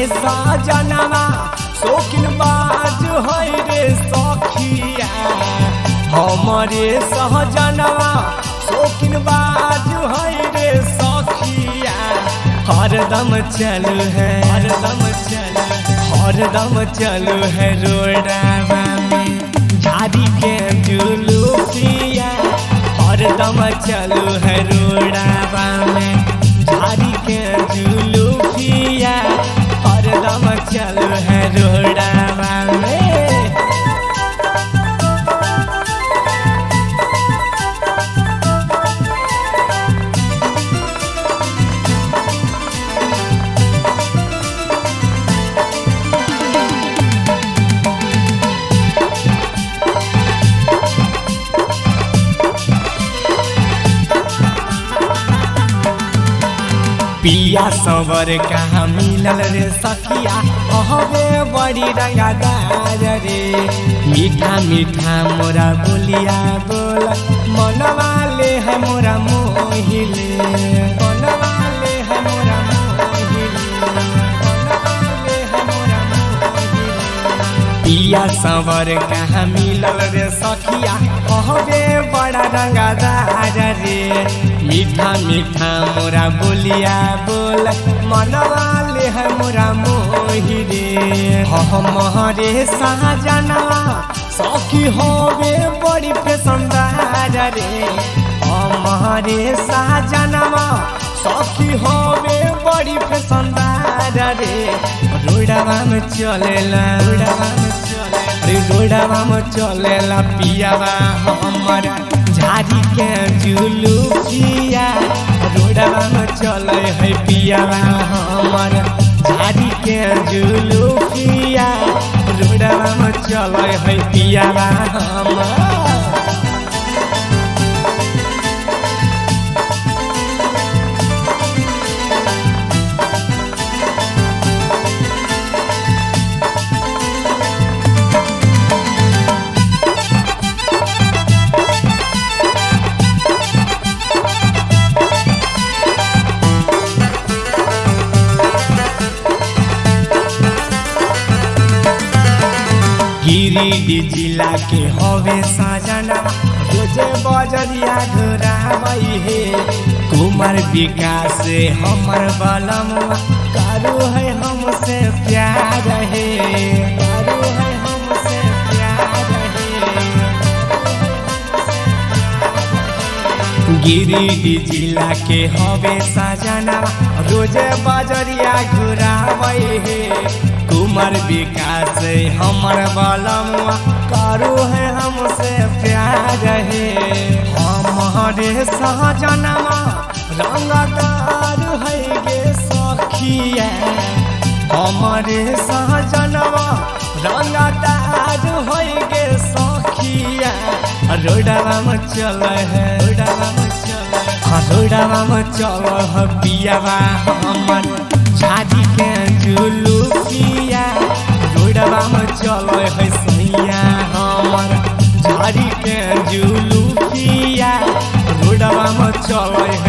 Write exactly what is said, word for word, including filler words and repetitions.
सजनवा शौकीन बाज है रे सखिया हमारे सहजनवा शौकीन बाज है रे सखिया हरदम चलू है हरदम चलू हरदम चलू है रोडवा में झाड़ी के जुलूफिया हरदम चलू है रोडवा में झाड़ी के जुलूफिया हरदम चलू है रोडवा में। पिया सवर कहाँ मिलल रे सखिया अहबे बड़ी रंगदार रे मीठा मीठा मोरा बोलिया बोला मनवा ले है मोरा मोहिले मनवा ले है मोरा मोहिले मनवा ले है मोरा मोहिले। पिया सवर कहाँ मिलल रे सखिया अहबे बड़ा रंगदार रे मीठा मीठा मोरा बोलिया बोल मनवा ले है मोरा मोहिरे हमारे सहजनवा सखी होवे बड़ी पसंदार रे हमारे सहजनवा सखी होवे बड़ी पसंदार रे रोडवा में चलेला रोडवा में चले रोडवा में चलेला पियावा हमारा झाड़ी के जुलूफिया रोडवा में चले है पियावा हमार झाड़ी के जुलूफिया रोडवा में चले है पियावा हमार। गिरिडीह जिला के हवे सजना रोजे बजरिया घुरावई हे कुमार विकास हमर बलमुआ करू है हमसे प्यार है करू है हमसे प्यार है। गिरिडीह जिला के हवे सजना रोजे बजरिया घुरावई हे कुमार विकास हमर बलमुआ करू है हमसे प्यार है हमारे सहजनवा रंगदार है गे सखिया हमारे सहजनवा रंगदार है गे सखिया रोडवा में चल है रोडवा में चल रोडवा में चल है पियावा हमर झाड़ी के जुलूफिया रोडवा में चले है सैया हमर झाड़ी के जुलूफिया रोडवा में चले